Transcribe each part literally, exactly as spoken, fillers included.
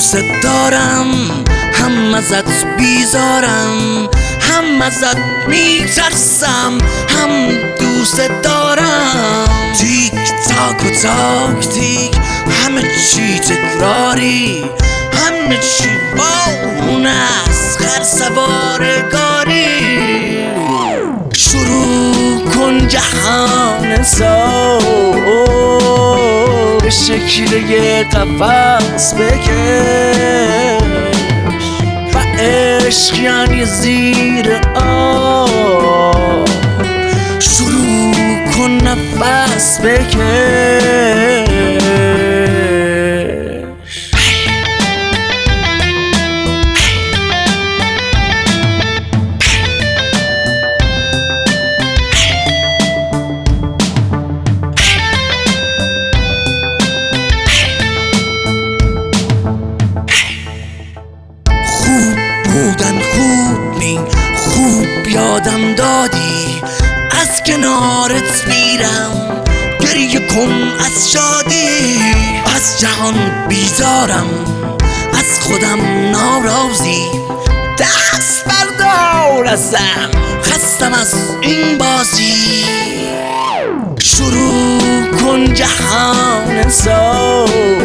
دوست دارم، هم ازت بیزارم، هم ازت میترسم، هم دوست دارم. تیک تاک و تاک تیک، همه چی تکراری، همه چی بارون از خر سوارگاری. شروع کن جهان سو به شکل یه قفس بکش و عشق یعنی زیر آب. شروع کن نفس بکش. بودن خوب می خوب یادم دادی، از کنارت میرم گریه کن از شادی. از جهان بیزارم، از خودم ناراضی، دست بردار ازم، خستم از این بازی. شروع کن جهان سو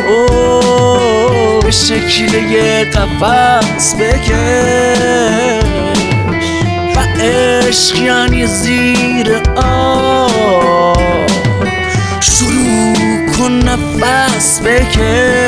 به شکل یه قفس بکش و عشق یعنی زیر آب. شروع کن نفس بکش.